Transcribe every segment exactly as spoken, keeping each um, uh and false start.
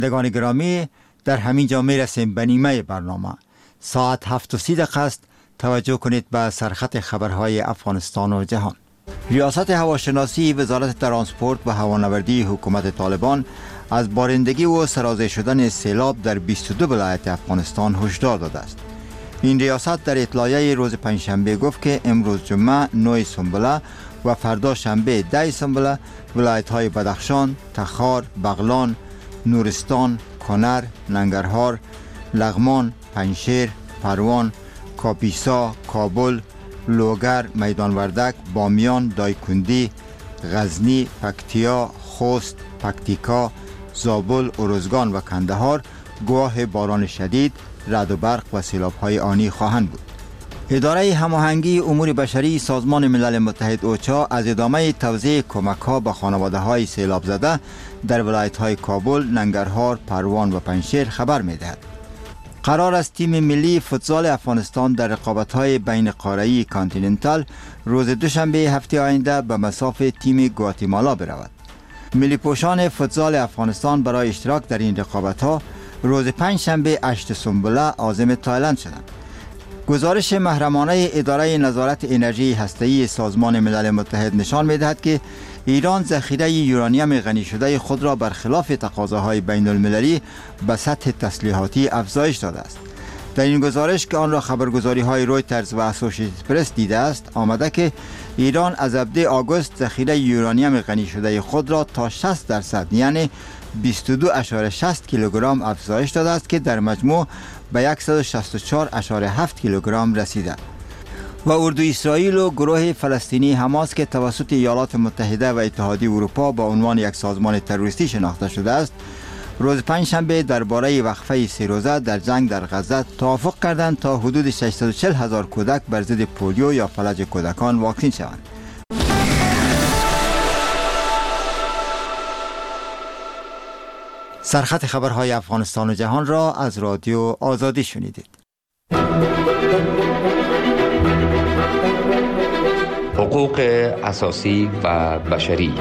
شنوندگان گرامی، در همین جا می رسیم به نیمه برنامه. ساعت هفت و سی دقیقه است. توجه کنید به سرخط خبرهای افغانستان و جهان. ریاست هواشناسی وزارت ترانسپورت و هوانوردی حکومت طالبان از بارندگی و سرازیر شدن سیلاب در بیست و دو ولایت افغانستان هشدار داده است. این ریاست در اطلاعیه روز پنجشنبه گفت که امروز جمعه نه سنبله و فردا شنبه ده سنبله ولایت‌های بدخشان، تخار، بغلان، نورستان، کنر، ننگرهار، لغمان، پنجشیر، پروان، کاپیسا، کابل، لوگر، میدان وردک، بامیان، دایکندی، غزنی، پکتیا، خوست، پکتیکا، زابل، ارزگان و کندهار گواه باران شدید، رعد و برق و سیلاب‌های آنی خواهند بود. اداره هماهنگی امور بشری سازمان ملل متحد اوچا از ادامه توزیع کمک‌ها به خانواده‌های سیلاب زده در ولایت‌های کابل، ننگرهار، پروان و پنجشیر خبر می‌دهد. قرار است تیم ملی فوتزال افغانستان در رقابت‌های بین قاره‌ای کانتیننتال روز دوشنبه هفته آینده به مصاف تیم گواتیمالا برود. ملی پوشان فوتزال افغانستان برای اشتراک در این رقابت‌ها روز پنجشنبه هشت سنبله عازم تایلند شدند. گزارش محرمانه اداره نظارت انرژی هسته‌ای سازمان ملل متحد نشان می‌دهد که ایران ذخیره یورانیم غنی شده خود را برخلاف تقاضاهای بین المللی به سطح تسلیحاتی افزایش داده است. در این گزارش که آن را خبرگزاری‌های رویترز و اسوسییتد پرس دیده است، آمده که ایران از هفده آگوست ذخیره یورانیم غنی شده خود را تا شصت درصد یعنی بیست و دو ممیز شصت کیلوگرم افزایش داده است که در مجموع به صد و شصت و چهار ممیز هفت کیلوگرم رسیده. و اردو اسرائیل و گروه فلسطینی حماس که توسط ایالات متحده و اتحادیه اروپا با عنوان یک سازمان تروریستی شناخته شده است، روز پنجشنبه درباره وقفه سه روزه در جنگ در غزه توافق کردند تا حدود ششصد و چهل هزار کودک بر ضد پولیو یا فلج کودکان واکسین شوند. سرخط خبرهای افغانستان و جهان را از رادیو آزادی شنیدید. حقوق اساسی و بشری.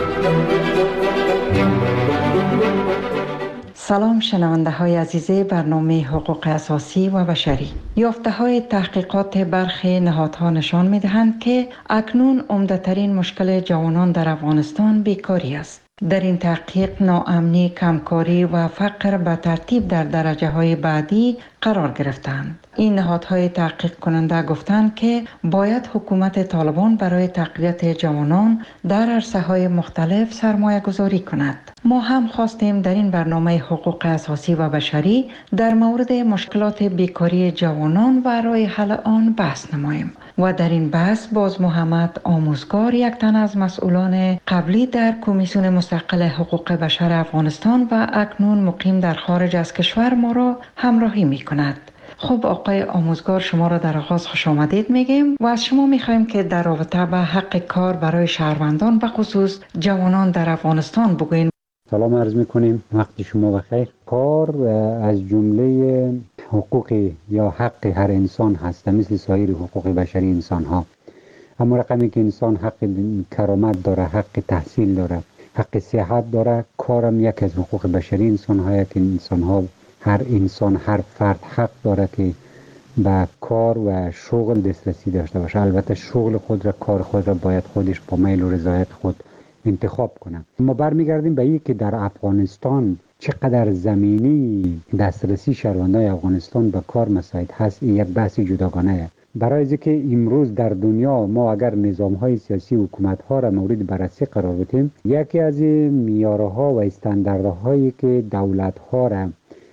سلام شنونده های عزیز برنامه حقوق اساسی و بشری. یافته های تحقیقات برخی نهادها نشان می دهند که اکنون عمده‌ترین مشکل جوانان در افغانستان بیکاری است. در این تحقیق ناامنی، کمکاری و فقر به ترتیب در درجه های بعدی قرار گرفتند. این نهادهای تحقیق کننده گفتند که باید حکومت طالبان برای تقویت جوانان در عرصه های مختلف سرمایه گذاری کند. ما هم خواستیم در این برنامه حقوق اساسی و بشری در مورد مشکلات بیکاری جوانان و راه حل آن بحث نماییم. و در این بحث باز محمد آموزگار، یک تن از مسئولان قبلی در کمیسیون مستقل حقوق بشر افغانستان و اکنون مقیم در خارج از کشور، ما را همراهی می کند. خب آقای آموزگار، شما را در آغاز خوش آمدید میگیم و از شما میخوایم که در رابطه به حق کار برای شهروندان به خصوص جوانان در افغانستان بگوین. سلام عرض میکنیم، وقت شما بخیر. کار از جمله حقوق یا حق هر انسان هست، مثل سایر حقوق بشری انسان ها. اما رقمی که انسان حق کرامت داره، حق تحصیل داره، حق صحت داره، کارم یک از حقوق بشری انسان ها که انسان ها، هر انسان، هر فرد حق داره که به کار و شغل دسترسی داشته باشه. البته شغل خود را، کار خود را باید خودش با میل و رضایت خود انتخاب کنه. ما برمیگردیم به این که در افغانستان چقدر زمینی دسترسی شهروندان افغانستان به کار مساعد هست، این یک بحث جداگانه است. برای اینکه امروز در دنیا ما اگر نظام‌های سیاسی و حکومت‌ها را مورد بررسی قرار بدیم، یکی از معیارها و استانداردهایی که دولت‌ها را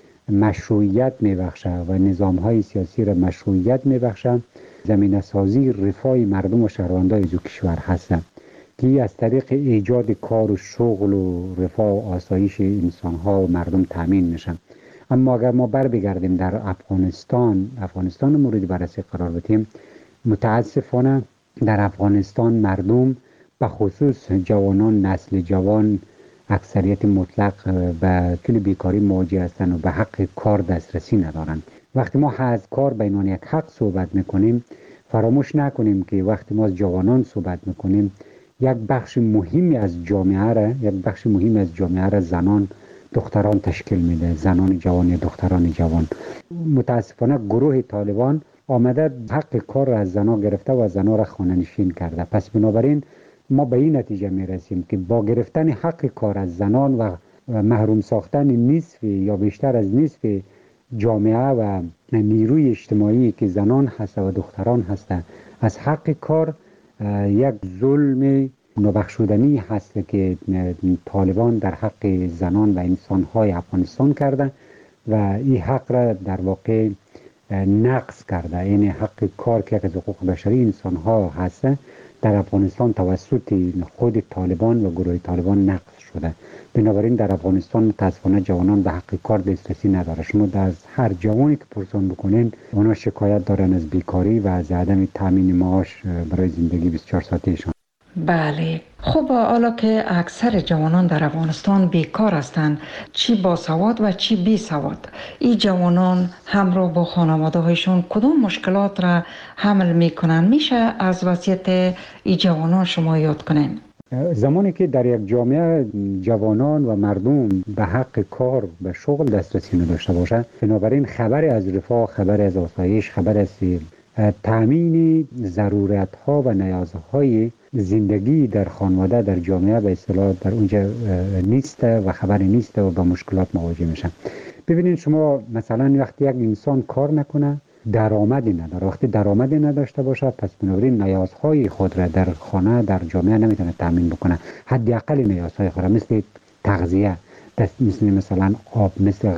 مشروعیت می‌بخشه و نظام‌های سیاسی را مشروعیت می‌بخشه، زمینه‌سازی رفاه مردم و شهروندان از کشور هست که از طریق ایجاد کار و شغل و رفاه و آسایش انسان‌ها و مردم تامین میشن. اما اگر ما بر بگردیم در افغانستان، افغانستان مورد بررسی قرار بدیم، متاسفانه در افغانستان مردم به خصوص جوانان، نسل جوان، اکثریت مطلق به کل بیکاری مواجه هستند و به حق کار دسترسی ندارند. وقتی ما از کار به عنوان یک حق صحبت میکنیم، فراموش نکنیم که وقتی ما از جوانان صحبت میکنیم، یک بخش مهمی از جامعه را، یک بخش مهمی از جامعه را زنان دختران تشکیل میده، زنان جوان یا دختران جوان. متاسفانه گروه طالبان آمده حق کار را از زنان گرفته و زنان را خانه نشین کرده. پس بنابراین ما به این نتیجه می رسیم که با گرفتن حق کار از زنان و محروم ساختن نصف یا بیشتر از نصف جامعه و نیروی اجتماعی که زنان هست و دختران هست از حق کار، یک ظلم نابخشودنی هست که طالبان در حق زنان و انسان‌های افغانستان کرده و این حق را در واقع نقض کرده. این حق کار که از حقوق بشری انسان‌ها هست در افغانستان توسط خود طالبان و گروه طالبان نقض شده. بنابراین در افغانستان متاسفانه جوانان به حق کار دسترسی نداره. شما از هر جوانی که پرسان بکنین اونا شکایت دارن از بیکاری و از عدم تامین معاش برای زندگی بیست و چهار ساعتهشان. بله. خب حالا که اکثر جوانان در افغانستان بیکار هستند، چی با سواد و چی بی سواد، این جوانان همراه با خانواده هایشون کدام مشکلات را حمل میکنن؟ میشه از وضعیت این جوانان شما یاد کنین؟ زمانی که در یک جامعه جوانان و مردم به حق کار به شغل دسترسی نداشته باشند، بنابراین خبر از رفاه، خبر از آسایش، خبر از تامین ضرورت ها و نیازهای زندگی در خانواده در جامعه به اصطلاح در اونجا نیست و خبری نیست و با مشکلات مواجه میشن. ببینید شما مثلا وقتی یک انسان کار نکنه درآمدی نداره، وقتی درآمدی نداشته باشه پس بنابراین نیازهای خود را در خانه در جامعه نمیتونه تامین بکنه. حداقل نیازهای خود را مثل تغذیه، مثل مثلا آب، مثل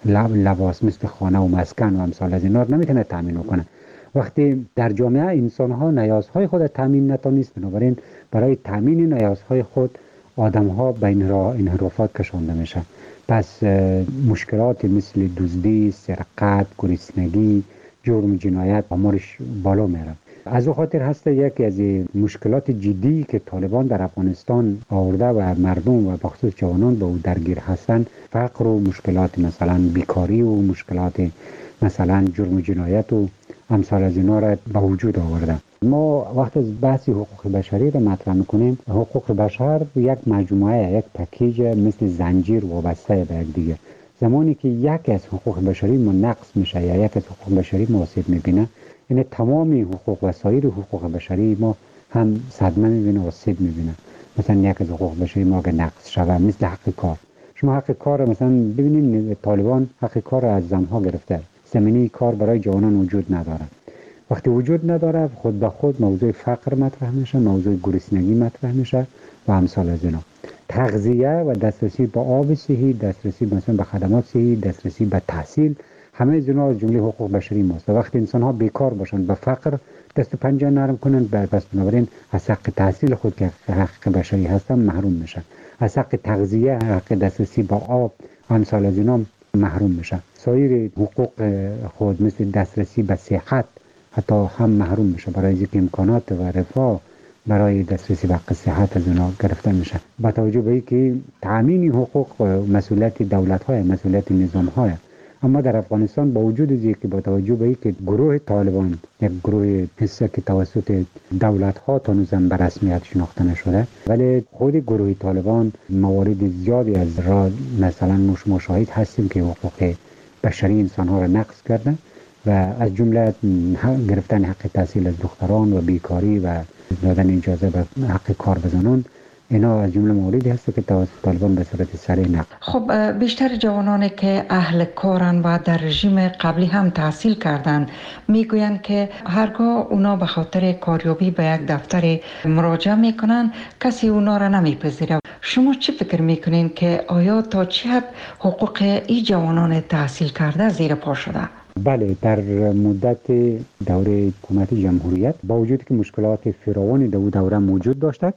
لباس، مثل خانه و مسکن و امثال از اینا نمیتونه تامین بکنه. وقتی در جامعه انسان ها نیازهای خود تامین نتونست، بنابراین برای تامین نیازهای خود آدم ها به انحرافات کشانده میشه. پس مشکلات مثل دزدی، سرقت، گرسنگی، جرم، جنایت آمارش بالا میره. از او خاطر هست یکی از مشکلات جدی که طالبان در افغانستان آورده و مردم و بخصوص جوانان به او درگیر هستند فقر و مشکلات مثلا بیکاری و مشکلات مثلا جرم و جنایت و امثال از اینا را به وجود آورده. ما وقت از بحث حقوق بشری را مطرح میکنیم، حقوق بشر یک مجموعه، یک پکیج مثل زنجیر وابسته به یک دیگه. زمانی که یک از حقوق بشری ما نقص میشه یا یک از حقوق بشری ما آسیب میبینه، یعنی تمامی حقوق و سایر حقوق بشری ما هم صدمه میبینه و آسیب میبینه. مثلا یک از حقوق بشری ما اگه نقص شود، مثل حق کار. شما حق کار مثلا ببینید طالبان حق کار از زنها گرفته، زمینه کار برای جوانان وجود نداره. وقتی وجود نداره خود به خود موضوع فقر مطرح میشه، موضوع گرسنگی مطرح میشه و امثال از اینا. تغذیه و دسترسی به آب صحی، دسترسی مثلا به خدمات صحی، دسترسی به تحصیل، همه از اینا از جمله حقوق بشری ماست. وقتی انسان ها بیکار باشن، به فقر دست و پنجه نرم کنن، بس بنابراین از حق تحصیل خود که حق بشری هستن محروم میشن، از حق تغذیه، حق دسترسی به آب و امثال از اینا محروم میشن. سایر حقوق خود مثل دسترسی به صحت حتی هم محروم میشه، برای اینکه امکانات و رفاه برای دسترسی به صحت از اونا گرفته میشه. با توجه به اینکه تامین حقوق مسئولیت دولت های، مسئولیت نظام های، اما در افغانستان با وجود اینکه با توجه به اینکه گروه طالبان یک گروه حسه که توسط دولت ها تا نوزم به رسمیت شناخته نشده، ولی خود گروه طالبان موارد زیادی از را مثلا مشاهد هستیم که حقوق بشری انسان ها را نقض کرده و از جمله گرفتن حق تحصیل از دختران و بیکاری و دادن اجازه به حق کار به زنان، اینا از جمله مواردی هست که توسط طالبان به صورت سریع نقض. خب بیشتر جوانانی که اهل کارن و در رژیم قبلی هم تحصیل کردن میگویند که هرگاه اونا به خاطر کاریابی به یک دفتر مراجعه میکنن کسی اونا را نمیپذیره. شما چی فکر میکنین که آیا تا چه حد حقوق این جوانان تحصیل کرده زیر پا شده؟ بله، در مدت دوره حکومت جمهوریت با وجود که مشکلات فراوانی در دوره موجود داشتند،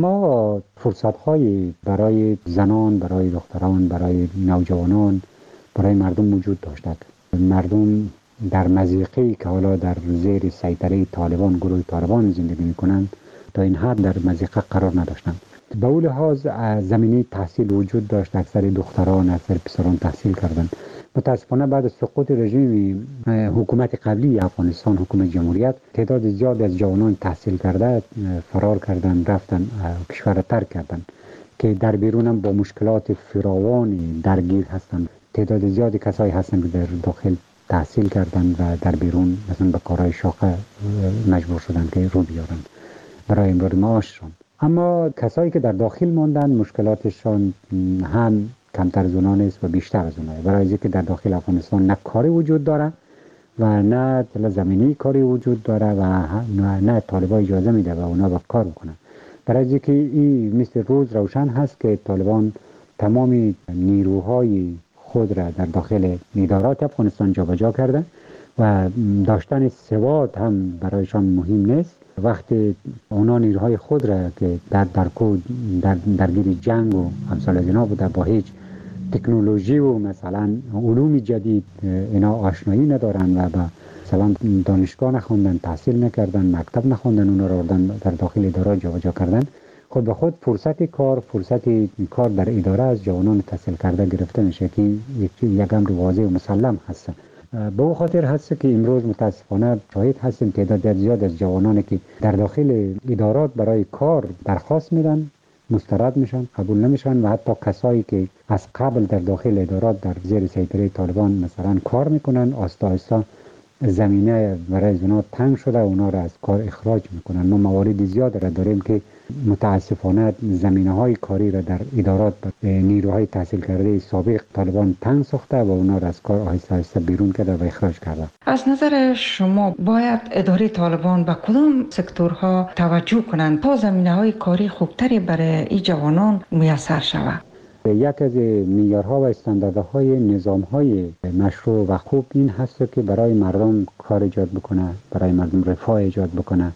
اما فرصت‌های برای زنان، برای دختران، برای نوجوانان، برای مردم وجود داشتند. مردم در مضیقه‌ای که حالا در زیر سیطره طالبان، گروه طالبان زندگی می‌کنند، تا این حد در مضیقه قرار نداشتند. به اون لحاظ زمینه تحصیل وجود داشت، اکثر دختران، اکثر پسران تحصیل کردند. متاسفانه بعد از سقوط رژیم حکومت قبلی افغانستان، حکومت جمهوریت، تعداد زیاد از جوانان تحصیل کرده فرار کردند، رفتن کشور را ترک کردند که در بیرون هم با مشکلات فراوانی درگیر هستند. تعداد زیادی کسایی هستند که در داخل تحصیل کردند و در بیرون مثلا به کارهای شاقه مجبور شدند که رو بیارن برای امرار معاششان. اما کسایی که در داخل ماندند مشکلاتشان هم کمتر از اونها نیست و بیشتر از اونها، برای اینکه در داخل افغانستان نه کاری وجود داره و نه زمینی کاری وجود داره و نه, نه طالبان اجازه میده و اونا با کار بکنن. برای اینکه این مثل روز روشن هست که طالبان تمامی نیروهای خود را در داخل ادارات افغانستان جابجا کرده و داشتن سواد هم برایشان مهم نیست. وقتی اونا نیروهای خود را که در درکو در درگیر جنگ و امثال از اینا بوده، با هیچ تکنولوژی و مثلا علوم جدید اینا آشنایی ندارن و با مثلا دانشگاه نخوندن، تحصیل نکردن، مکتب نخوندن، اونا را در داخل ادارات جابجا کردن، خود به خود فرصت کار فرصت کار در اداره از جوانان تحصیل کرده گرفته میشه که یک امر واضح و مسلم هست. به او خاطر هست که امروز متاسفانه شاهد هستیم تعداد زیاد از جوانانی که در داخل ادارات برای کار درخواست میدن، مسترد میشن، قبول نمیشن و حتی کسایی که از قبل در داخل ادارات در زیر سیطره طالبان مثلا کار میکنن، آستا آستا زمینه برای اونا تنگ شده، اونا را از کار اخراج میکنن. ما موارد زیاد را داریم که متاسفانه زمینه های کاری را در ادارات نیروهای تحصیل کرده سابق طالبان تنگ ساخته و اونا را از کار آهسته آهسته بیرون کرده و اخراج کرده. از نظر شما باید اداره طالبان به کدام سکتورها توجه کنند تا زمینه های کاری خوبتری برای این جوانان میسر شود؟ یک از معیارها و استانداردهای نظامهای مشروع و خوب این هست که برای مردم کار ایجاد بکنه، برای مردم رفاه ایجاد بکنه،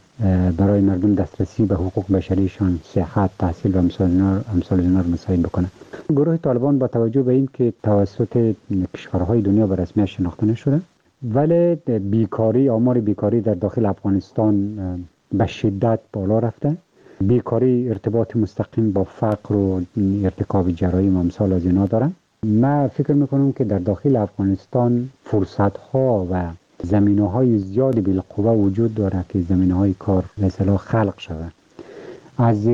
برای مردم دسترسی به حقوق بشریشان، صحت، تحصیل و امثال اینا رو مساعد بکنه. گروه طالبان با توجه به این که توسط کشورهای دنیا به رسمیت شناخته نشده، ولی بیکاری، آمار بیکاری در داخل افغانستان به شدت بالا رفته. بیکاری ارتباط مستقیم با فقر و ارتکاب جرایم و امثال از اینا دارن. من فکر میکنم که در داخل افغانستان فرصت ها و زمینه های زیادی بالقوه وجود داره که زمینه های کار مثلا خلق شود، از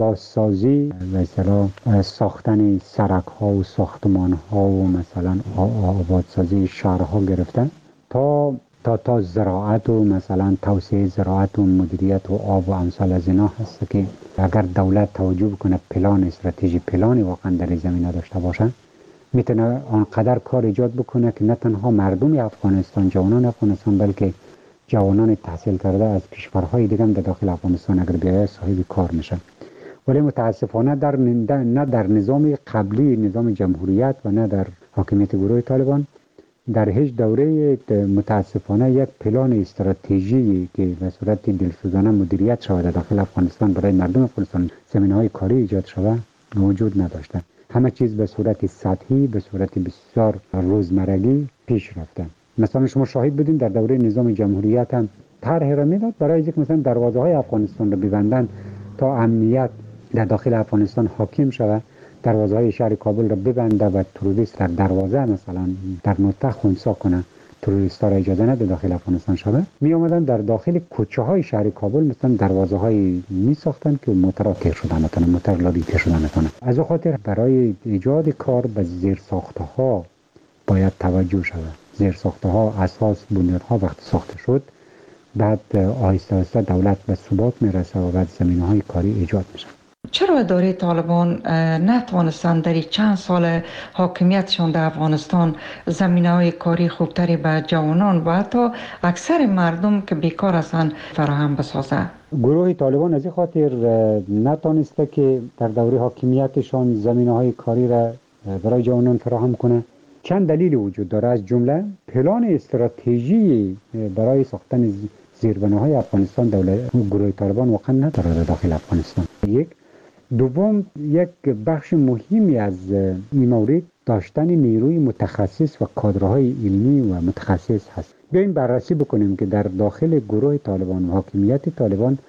بازسازی مثلا ساختن سرک ها و ساختمان ها و مثلا آبادسازی شهرها گرفتن تا تا تا زراعت و مثلا توسعه زراعت و مدیریت و آب و امثال از اینا هست که اگر دولت توجه کنه، پلان استراتژی پلانی واقعا در این زمینه داشته باشه، میتونه آنقدر کار ایجاد بکنه که نه تنها مردم افغانستان، جوانان افغانستان، بلکه جوانان تحصیل کرده از کشورهای دیگه هم در داخل افغانستان اگر بیاید صاحب کار میشن. ولی متاسفانه در نه در نظام قبلی، نظام جمهوریت و نه در حاکمیت گروه طالبان در هیچ دوره متاسفانه یک پلان استراتژی که به صورت دلسوزانه مدیریت شود در داخل افغانستان برای مردم افغانستان زمینه‌های کاری ایجاد شود موجود نداشته. همه چیز به صورت سطحی، به صورت بسیار روزمرگی پیش رفته. مثلا شما شاهد بودین در دوره نظام جمهوریت هم طرح را میداد برای اینکه مثلا دروازه های افغانستان را ببندن تا امنیت در داخل افغانستان حاکم شود، دروازه های شهر کابل را ببنده و تروریست در دروازه مثلا در نقطه خنثی کنه، تروریست ها را اجازه نده داخل افغانستان شود. می آمدن در داخل کوچه های شهر کابل مثلا دروازه های می ساختن که موتر تیر شدن نتونه، موتر لابی تیر شدن نتونه. از اون خاطر برای ایجاد کار به زیر ساخته ها باید توجه شود. زیر ساخته ها، اساس، بنیادها وقت ساخته شد، بعد آهسته آهسته دولت به ثبات میرسه و بعد زمینه های کاری ایجاد میشه. چرا اداره طالبان نتوانستند در چند سال حاکمیتشان در افغانستان زمینه‌های کاری خوبتری به جوانان و حتی اکثر مردم که بیکار هستند فراهم بسازه؟ گروه طالبان از این خاطر نتوانسته که در دوره حاکمیتشان زمینه‌های کاری را برای جوانان فراهم کنه. چند دلیل وجود داره، از جمله پلان استراتژی برای ساختن زیربناهای افغانستان دولت گروه طالبان واقعا نداره در داخل افغانستان. یک دوم، یک بخش مهمی از این مورد داشتن نیروی متخصص و کادرهای علمی و متخصص هست. بیاییم بررسی بکنیم که در داخل گروه طالبان و حاکمیت طالبان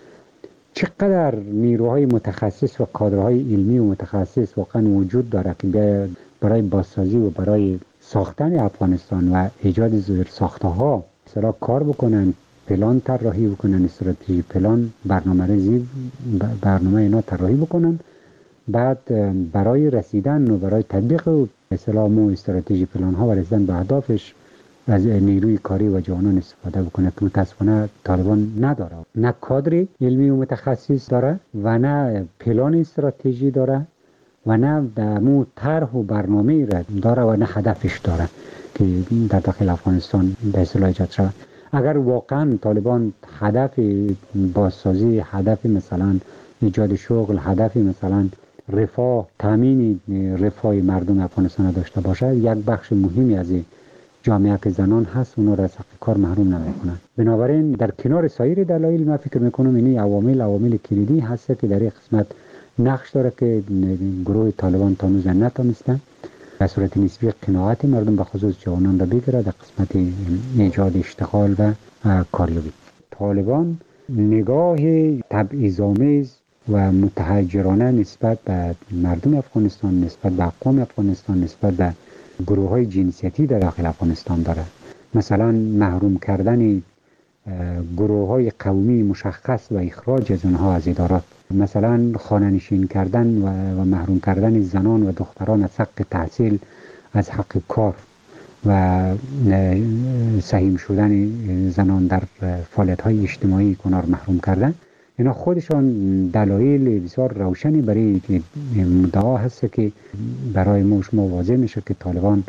چقدر نیروهای متخصص و کادرهای علمی و متخصص واقعا وجود داره که برای بازسازی و برای ساختن افغانستان و ایجاد زیر ساخته ها مثلا کار بکنن، پلان طراحی بکنن، استراتژی پلان، برنامه ریزی برنامه اینا طراحی بکنن بعد برای رسیدن و برای تطبیق اسلام و استراتژی پلان ها و رسیدن به اهدافش از نیروی کاری و جوانان استفاده بکنه که متاسفانه طالبان نداره، نه کادر علمی و متخصص داره و نه پلان استراتژی داره و نه مو طرح و برنامه را داره و نه هدفش داره که در داخل افغانستان به اصطلاح ایجاد شود. اگر واقعا طالبان هدف بازسازی، هدف مثلا ایجاد شغل، هدف مثلا رفاه، تامین رفاه مردم افغانستان داشته باشه، یک بخش مهمی از جامعه که زنان هست اونا را از حق کار محروم نمیکنن. بنابراین در کنار سایر دلایل من فکر میکنم اینی عوامل عوامل کلیدی هست که در این قسمت نقش داره که گروه طالبان تا هنوز نتونستن به صورت نسبی قناعت مردم به خصوص جوانان را بگیره در قسمت ایجاد اشتغال و کاریابی. طالبان نگاه تبعیض‌آمیز و متحجرانه نسبت به مردم افغانستان، نسبت به اقوام افغانستان، نسبت به گروه های جنسیتی در داخل افغانستان داره. مثلا محروم کردن گروه های قومی مشخص و اخراج از اونها از ادارات، مثلا خانه نشین کردن و محروم کردن زنان و دختران از حق تحصیل، از حق کار و سهیم شدن زنان در فعالیت های اجتماعی کنار محروم کردن. اینا خودشان دلایل بسیار روشنی برای مدعا هست که برای ما شما واضح میشه که طالبان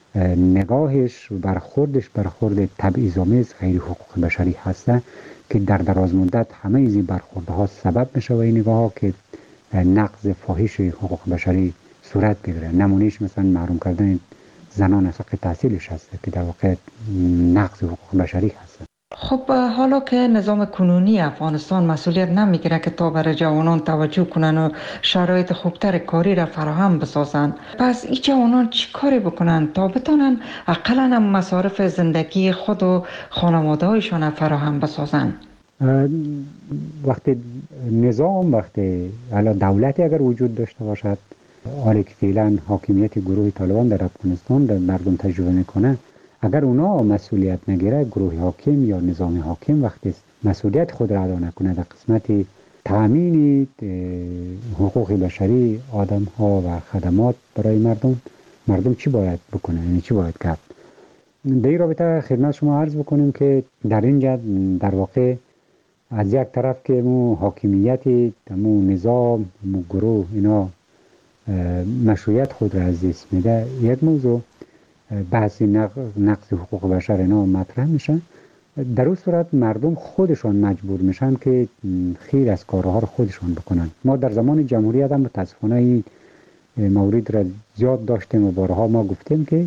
نگاهش و برخوردش برخورد تبعیض‌آمیز غیر حقوق بشری هسته که در دراز مدت همه این برخوردها سبب میشه و این نگاه ها که نقض فاحش حقوق بشری صورت بگیره. نمونهش مثلا محروم کردن زنان از حق تحصیلش هسته که در واقع نقض حقوق بشری هسته. خب حالا که نظام کنونی افغانستان مسئولیت نمیگیره که تا برای جوانان توجه کنن و شرایط خوبتر کاری را فراهم بسازن، پس این جوانان چی کاری بکنن تا بتونن اقلا هم مصارف زندگی خود و خانواده هایشان فراهم بسازن؟ وقتی نظام، وقتی حالا دولتی اگر وجود داشته باشد، حالی که فعلا حاکمیت گروه طالبان در افغانستان در مردم تجربه میکنه، اگر اونا مسئولیت نگیره، گروه حاکم یا نظام حاکم وقتی مسئولیت خود را ادا نکنه در قسمت تامین حقوق بشری آدم ها و خدمات برای مردم، مردم چی باید بکنه؟ یعنی چی باید کرد؟ در این رابطه خدمت شما عرض بکنیم که در اینجا در واقع از یک طرف که مو حاکمیت، مو نظام، مو گروه اینا مشروعیت خود را از دست میده، یک موضوع بحث نقض حقوق بشر اینا مطرح میشن. در اون صورت مردم خودشان مجبور میشن که خیر از کارها رو خودشان بکنن. ما در زمان جمهوریت هم متاسفانه این مورد را زیاد داشتیم و بارها ما گفتیم که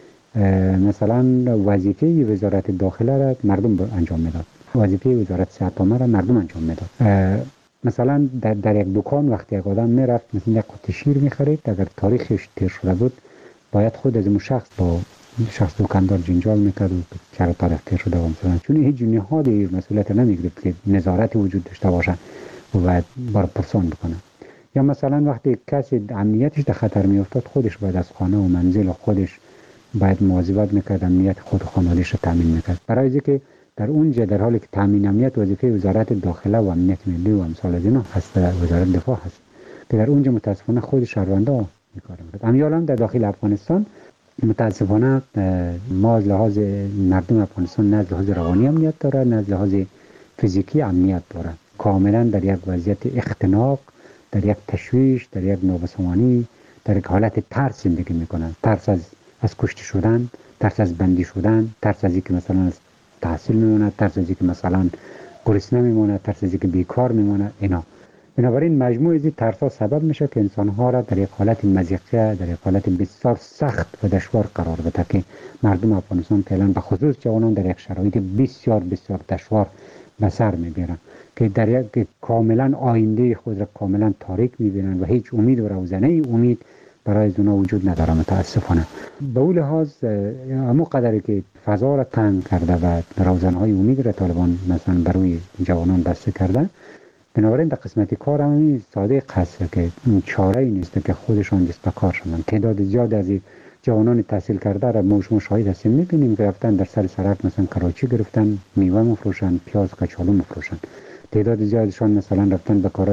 مثلا وظیفه وزارت داخله را مردم انجام میداد، وظیفه وزارت صحت عامه را مردم انجام میداد. مثلا در, در یک دکان وقتی یک آدم میرفت مثلا یک قطعه شیر میخرید، اگر تاریخش تیر شده بود باید خود از اون شخص با شخص دکاندار جنجال میکرد و چرا تاریخ تیر شده و مثلا، چون هیچ نهادی مسئولیت نمیگرفت که نظارت وجود داشته باشه و باید بار پرسان بکنه. یا مثلا وقتی کسی امنیتش در خطر میافتاد، خودش باید از خانه و منزل خودش باید مواظبت میکرد، امنیت خود و خانواده‌اش رو تامین میکرد. برای اینکه در اونجا در حالی که تامین امنیت وظیفه وزارت داخله و امنیت ملی و امثال از اینا هست، وزارت دفاع هست، که در اونجا متاسفانه خود شهروندا میکاره. امیالا در داخل افغانستان متاسفانه ما از لحاظ مردم افغانستان نه از لحاظ روانی امنیت داره، نه از لحاظ فیزیکی امنیت داره. کاملا در یک وضعیت اختناق، در یک تشویش، در یک نابسامانی، در یک حالت ترس زندگی میکنن. ترس از از کشته شدن، ترس از بندی شدن، ترس از اینکه مثلا از تحصیل میمونه، ترس از اینکه مثلا گرسنه میمونه، ترس از اینکه بیکار میمونه اینا. بنابراین مجموع از این ترس‌ها سبب میشه که انسان‌ها را در یک حالت مضیقه، در یک حالت بسیار سخت و دشوار قرار بده که مردم افغانستان فعلا به خصوص جوانان در یک شرایط بسیار بسیار دشوار به سر میبرن که در یک کاملا آینده خود را کاملا تاریک میبینن و هیچ امید و روزنه امید برای اونا وجود نداره متاسفانه. به اون لحاظ همون قدری که فضا را تنگ کرده و روزنهای امید را طالبان مثلا برای جوانان بسته کرده، بنابراین در قسمت کار هم ساده هست که چاره ای نیست که خودشان دست به کار شدن. تعداد زیاد از جوانان تحصیل کرده را ما شما شاهد هستیم، میبینیم که رفتن در سر سرک مثلا کراچی گرفتن، میوه مفروشن، پیاز کچالو مفروشن. تعداد زیادشان مثلا رفتن به کارهای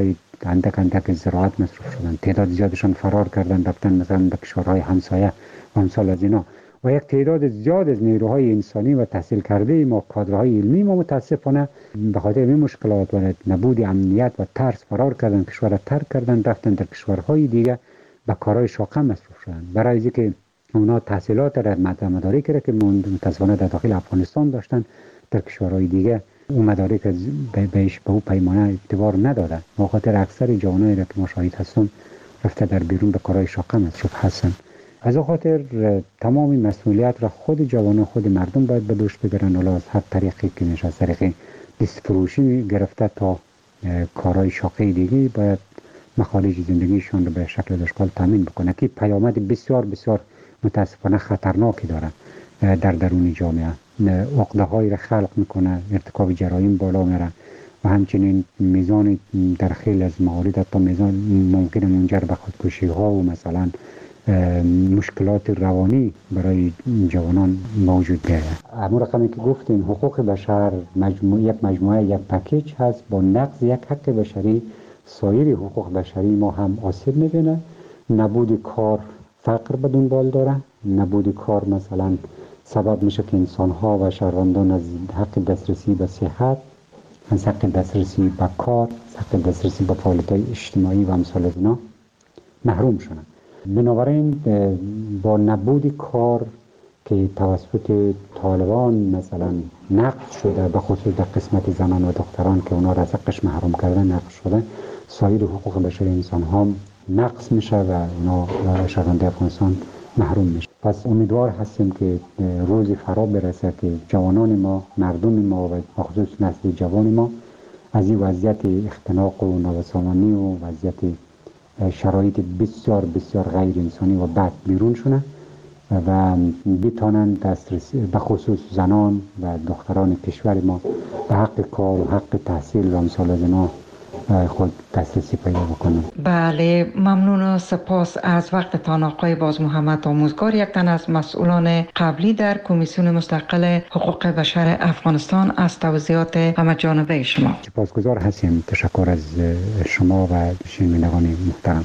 اندک اندک زراعت مصروف شدن، تعداد زیادشان فرار کردن رفتن مثلا به کشورهای همسایه و امثال از اینا، و یک تعداد زیاد از نیروهای انسانی و تحصیل کرده ما، کادرهای علمی ما متاسفانه به خاطر این مشکلات و نبود امنیت و ترس فرار کردن، کشور را ترک کردن رفتن در کشورهای دیگه به کارهای شاقه مصروف شدن، برای اینکه اونا تحصیلات را مدارک را که متاسفانه در داخل افغانستان داشتن در کشورهای دیگه اون مدارک بهش به او پیمانه اعتبار نداده، به خاطر اکثر جوانایی را که ما شاهد هستم رفته در بیرون به کارهای شاقه مصروف هستن. از این خاطر تمام مسئولیت را خود جوانان خود مردم باید به دوش بگیرن، حالا از هر طریقی که میشه، از طریق دست فروشی گرفته تا کارهای شاقه دیگه باید مخارج زندگیشان رو به شکل دشکال تامین بکنه که پیامد بسیار بسیار متاسفانه خطرناکی داره در درون جامعه، عقده هایی را خلق میکنه، ارتکاب جرایم بالا میره و همچنین میزان در خیلی از موارد حتی میزان ممکن منجر به خودکشی ها و مثلا مشکلات روانی برای جوانان موجود بیاید. همون رقمی که گفتیم حقوق بشر مجموع یک مجموعه یک پکیج هست، با نقض یک حق بشری سایر حقوق بشری ما هم آسیب میبینه. نبود کار فقر به دنبال داره، نبود کار مثلا سبب میشه که انسان ها و شهروندان از حق دسترسی به صحت، از حق دسترسی به کار، حق دسترسی به فعالیت‌های اجتماعی و امثال از اینا محروم شدن. بنابراین با نبود کار که توسط طالبان مثلا نقض شده، به خصوص در قسمت زنان و دختران که اونا را از حقش محروم کردن نقض شده، سایر حقوق بشری انسان ها نقض میشه و اونا شهروندان افغانستان محروم میشه. پس امیدوار هستیم که روزی فرا برسه که جوانان ما، مردم ما و خصوص نسل جوان ما از این وضعیت اختناق و نابسامانی و وضعیت شرایط بسیار بسیار غیر انسانی و بد بیرون شونه و بتانند دسترسی به خصوص زنان و دختران کشور ما به حق کار و حق تحصیل و امثال از اینا خود دسترسی پیدا بکنند. بله، ممنون و سپاس از وقتتان آقای باز محمد آموزگار، یک تن از مسئولان قبلی در کمیسیون مستقل حقوق بشر افغانستان، از توضیحات همه جانبه شما. سپاسگزار هستیم. تشکر از شما و شنوندگان محترم.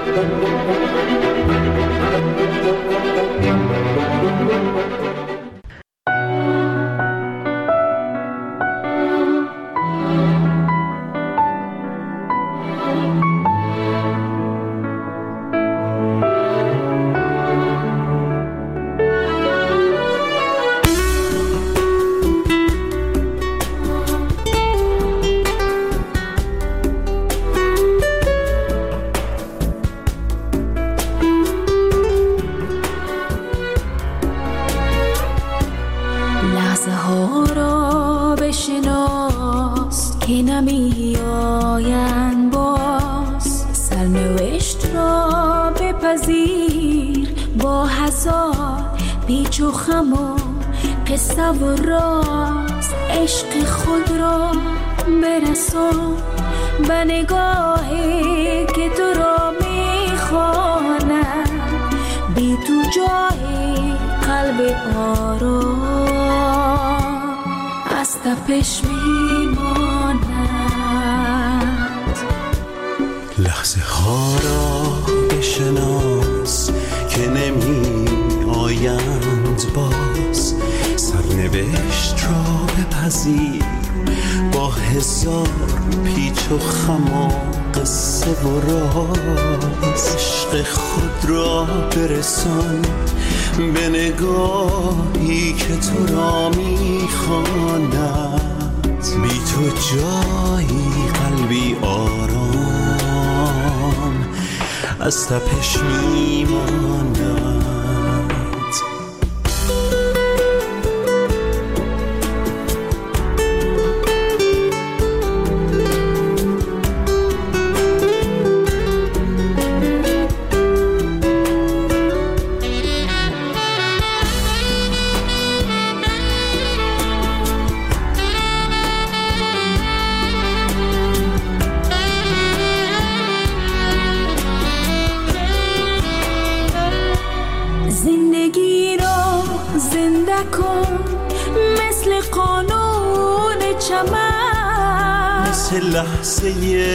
لحظه ها را بشناس که نمی آیند باز، سرنوشت را بپذیر با هزار پیچ و خم و قصه و راز. عشق خود را برسان به نگاهی که تو را میخواند، بی تو جایی قلبی آرام از تپش میماند. مثل لحظه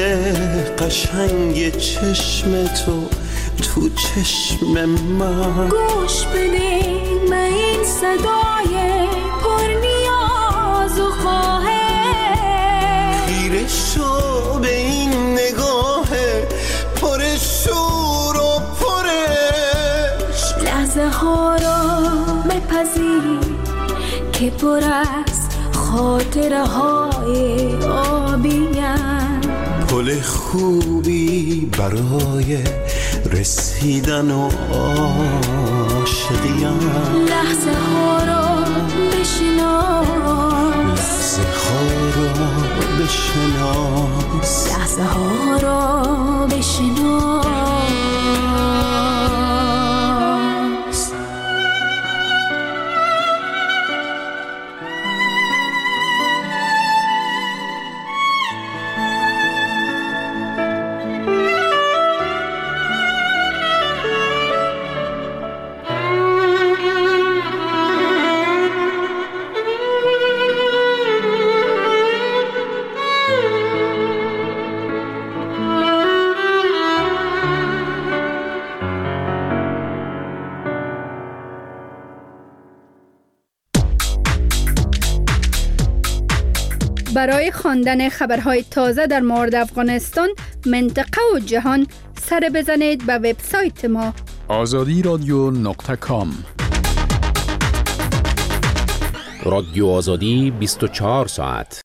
قشنگ چشم تو تو چشم من. گوش بده من این صدای پر نیاز و خواهش، خیره شو به این نگاه پر شور و پرش. لحظه ها را بپذیر که پر از خاطره های آبیم، پل خوبی برای رسیدن و عاشقیم. لحظه ها را بشناس، لحظه ها را بشناس، لحظه ها را بشناس. برای خواندن خبرهای تازه در مورد افغانستان، منطقه و جهان سر بزنید به وبسایت ما آزادی رادیو نقطه کام. رادیو آزادی بیست و چهار ساعت.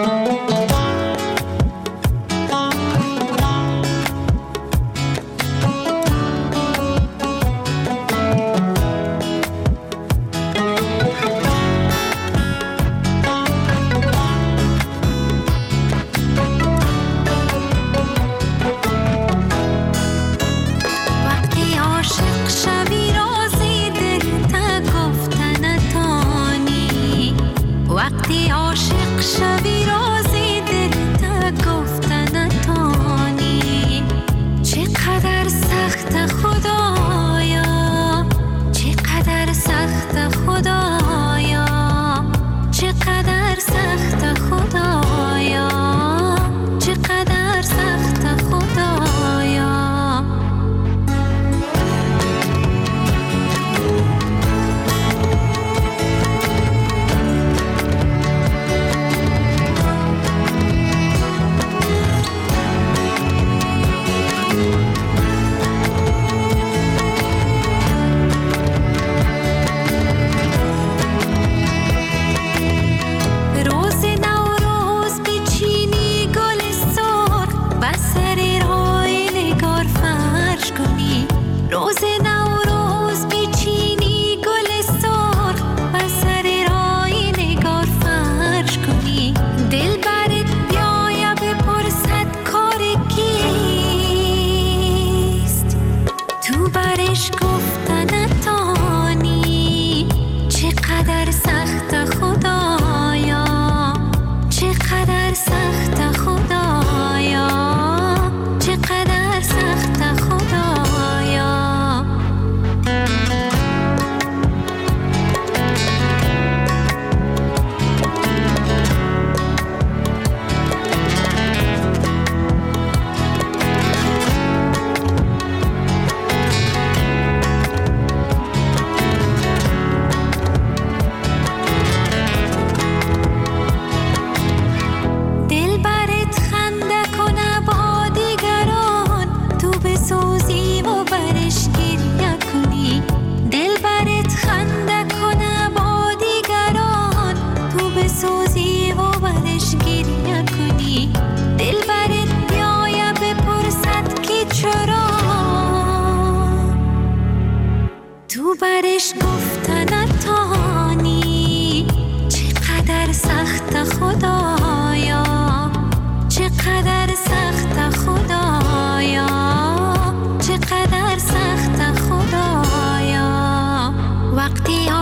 برش گفتن تانی چقدر سخت خدایا، چقدر سخت خدایا، چقدر سخت خدایا. وقتی